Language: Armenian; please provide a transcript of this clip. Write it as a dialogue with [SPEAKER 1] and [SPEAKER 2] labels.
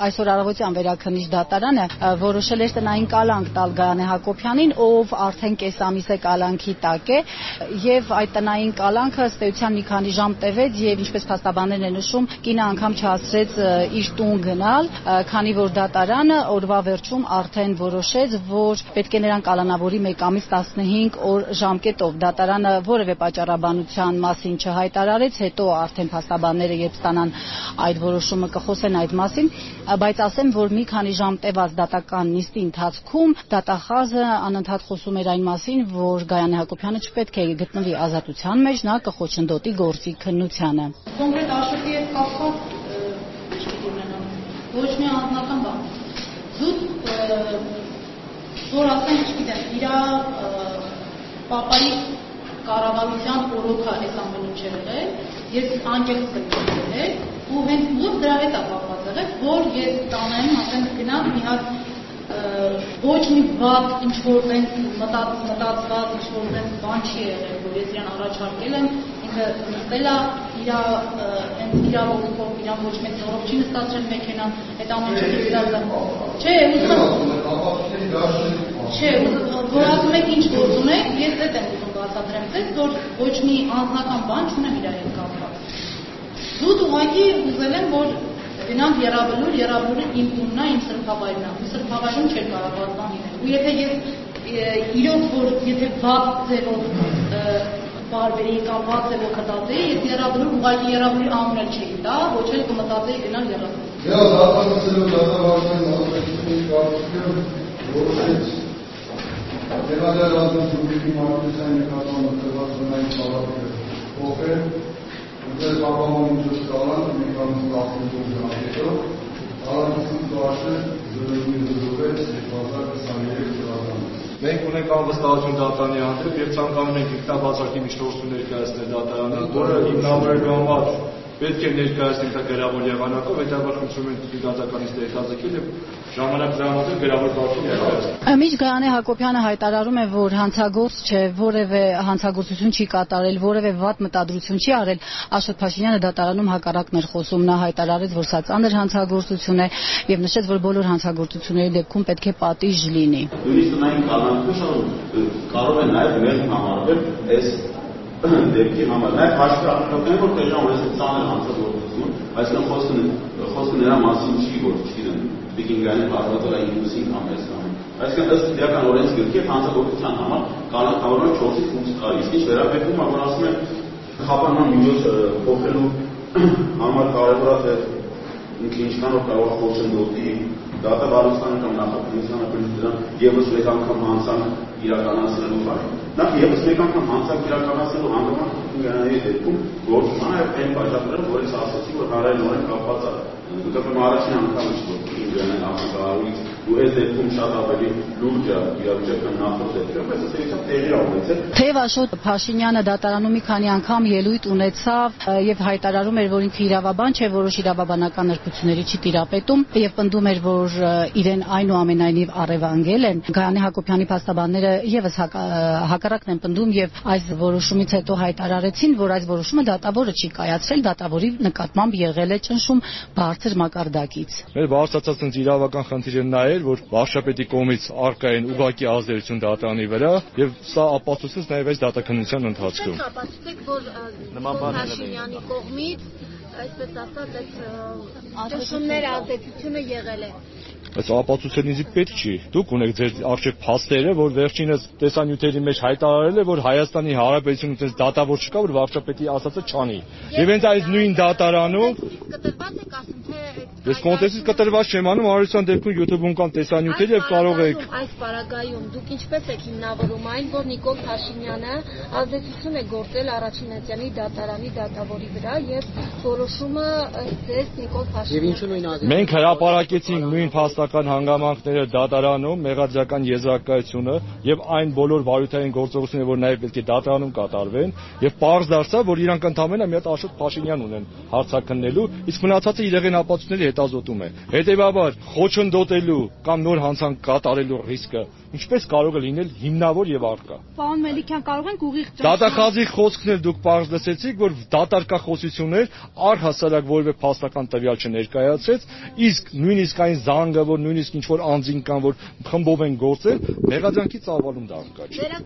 [SPEAKER 1] այսօր առավոտյան Վերաքննիչ դատարանը որոշել էր տնային կալանք տալ Գայանե Հակոբյանին, ով արդեն կես ամիս է կալանքի տակ է, եւ այդ տնային կալանքը ըստ էության մի քանի ժամ տևեց եւ ինչպես փաստաբաններն են նշում, կինը անգամ չհասցրեց իր տուն գնալ, քանի որ դատարանը օրվա վերջում արդեն որոշեց, որ պետք է նրան կալանավորի 1 ամիս 15 օր ժամկետով։ Դատարանը որևէ պատճառաբանության մասին չհայտարարեց, հետո արդեն փաստաբանները երբ ստանան այդ որոշումը կխոսեն այդ մասին, բայց ասեմ, որ մի քանի ժամ տևած դատական նիստի ընթացքում դատախազը անընդհատ խոսում էր այն մասին, որ Գայանե Հակոբյանը չպետք է գտնվի ազատության մեջ, նա կխոչընդոտի գործի քննությանը։
[SPEAKER 2] Կոնկրետ Աշոտի հետ կապված ոչ մի անձնական բան։ Զուտ որ ասեմ, չգիտեմ, իր պապայի կառավարության օրոքա այս ամենը չեղել, ես անկեղծ կգնալ ու հենց մոտ դրա հետ է կապված եղել, որ ես տանեմ, ասեմ, գնամ մի հատ ոչ մի վատ ինչ-որ տենց մտածված ինչ-որ տենց բան չի եղել, որ ես իրան առաջարկել եմ, ինքը նստել է իր ողքով, իրան ոչ մեծ ձորով չի նստացրել մեքենան, այդ ամենը դիզայնը։ Չէ, որ ասում եք ինչ գործ ունեք, ես դա եմ ուզում բացատրեմ ձեզ, որ ոչ մի անձնական բան չունեմ իր հետ կապված։ Զուտ ուղղակի ուզել եմ, որ գնանք Եռաբլուրը իմ տունն է, իմ սրբավայրն է, ու սրբավայրում չէր կարող բան լինել։ Ու եթե ես իրոք որ եթե վատ ձևով բարբերի կամ վատ ձևով մտածեի, ես Եռաբլուր ուղղակի Եռաբլուրի անուն էլ չէի տա, ոչ էլ կմտածեի գնալ Եռաբլուր։
[SPEAKER 3] Եվ դատախազը դատավարության ազատությունների կարգավորումը որոշեց Դերադար ազատությունների մարտության նկատմամբ տրված բնային ծավալը փոխել, ուզել պահպանություն ստանալ մի կամ 12 ժամ հետո, առանցին դաշը 0.06 2023 թվականից։
[SPEAKER 4] Մենք ունենք անվստահություն դատարանի հանդեպ եւ ցանկանում ենք ինքնաբացակի միջնորդություն ներկայացնել դատարանին, որը հիմնավորելու համար պետք է ներկայացնել դա գրավոր եղանակով, հետագա խնդրում ենք դատականից ներկայացնել եւ ժամանակ դրանով գրավոր բաժին ներկայացնել։
[SPEAKER 1] Մինչ Գայանե Հակոբյանը հայտարարում է, որ հանցագործ չէ, որևէ հանցագործություն չի կատարել, որևէ վատ մտադրություն չի արել, Աշոտ Փաշինյանը դատարանում հակառակն էր խոսում, նա հայտարարեց, որ սա ծանր հանցագործություն է եւ նշեց, որ բոլոր հանցագործությունների դեպքում պետք է պատիժ լինի։
[SPEAKER 5] Նույնիսկ նույն կանոնը կարող է նաեւ մեր համարվել այս դեպքի համար նաև հաշվի առնելով որ դժան որ այս ծանր հանցագործություն, այսինքն խոսքը նրա մասին չի, որ չգիտեմ, Բիգինգանի բարբատորա ինքնուսին կամ այս կամ։ Այսինքն ըստ իրական օրենսգրքի հանցագործության համար կանոնավորում 4-ից 8 տարի, իսկ ինչ վերաբերում է, որ ասում են խափանման միջոց փոխելու համար կարևոր է ինքը ինչքանով կարող է խոչընդոտի դատավարությանը կամ նախաքննությանը դրան եւս մեկ անգամ հանցանք իրականացնելու համար։ Նախ եւս մեկ անգամ հանցանք իրականացնելու հանգամանքի դեպքում գործում է այն պատճառները, որից ասացի, որ հանրայնորեն կապված է։ Դեպքում առաջին անգամը չի որ ինգլիզերեն ախտարարույց ու այս դեպքում շատ ավելի լուրջ է իրավիճակը նախորդ դեպքում, բայց ասեցիք տեղի ունեցել։
[SPEAKER 1] Թեև Աշոտ Փաշինյանը դատարանում մի քանի անգամ ելույթ ունեցավ եւ հայտարարում էր, որ ինքը իրավաբան չէ, որոշ իրավաբանական նրբությունների չի տիրապետում եւ պնդում էր, որ իրեն այնուամենայնիվ առևանգել են։ Գայանե Հակոբյանի փաստաբանները եւս հակառակն են պնդում եւ այս որոշումից հետո հայտարարեցին, որ այս որոշումը դատավորը չի կայացրել, դատավորի նկատմամբ եղել է ճնշում բարձր մակարդակից։
[SPEAKER 4] Մեր բարձրացած իրավական խնդիրը նա էր, որ վարչապետի կողմից արկա են ուղղակի ազդեցություն դատարանի վրա եւ սա ապացուցեց նաեւ այս դատականության ընթացքում։
[SPEAKER 6] Ապացուցեք, որ Փաշինյանի կողմից այսպես ասած այս ճնշումներ ազդեցությունը եղել է։
[SPEAKER 4] Բայց ապացուցել ինձ պետք չի։ Դուք ունեք ձեր արժեք փաստերը, որ վերջինս տեսանյութերի մեջ հայտարարել է, որ Հայաստանի Հանրապետությունում այդպես դատավոր չկա, որ վարչապետի ասածը չանի։ Եվ հենց այս նույն դատարանում
[SPEAKER 6] կտրված եք ասում, թե
[SPEAKER 4] ես կոնտեքստից կտրված չեմ անում, հարցան դեպքում YouTube-ում կան տեսանյութեր եւ կարող եք
[SPEAKER 6] այս պարագայում դուք ինչպես եք հիմնավորում այն, որ Նիկոլ Փաշինյանը ազդեցություն է գործել Առաջինացյանի դատարանի դատավորի վրա եւ որոշումը ձեզ Նիկոլ Փաշինյանը։
[SPEAKER 4] Մենք հրապարակեցինք նույն փաստական հանգամանքները դատարանում, մեղադրական եզրակացությունը եւ այն բոլոր վարույթային գործողությունները, որ նաեւ պետք է դատարանում կատարվեն, եւ պարզ դարձավ, որ իրանք ընդամենը մի հատ Աշոտ Փաշինյան ունեն հարցաքննելու, իսկ մնացածը իրեղեն ապացույցների հետազոտում է։ Հետեւաբար խոչընդոտելու կամ նոր հանցանք կատարելու ռիսկը ինչպես կարող է լինել հիմնավոր եւ առկա։
[SPEAKER 7] Պարոն Մելիքյան, կարող ենք ուղիղ
[SPEAKER 4] Դատախազի խոսքն էլ դուք պարզ լսեցիք, որ դատարկախոսություններ առհասարակ որևէ փաստական տվյալ չներկայացրեց, իսկ նույնիսկ այն զանգը, որ նույնիսկ ինչ որ անձին կան, որ խմբով են գործել, մեղադրանքի ծավալում դա անկա չէ։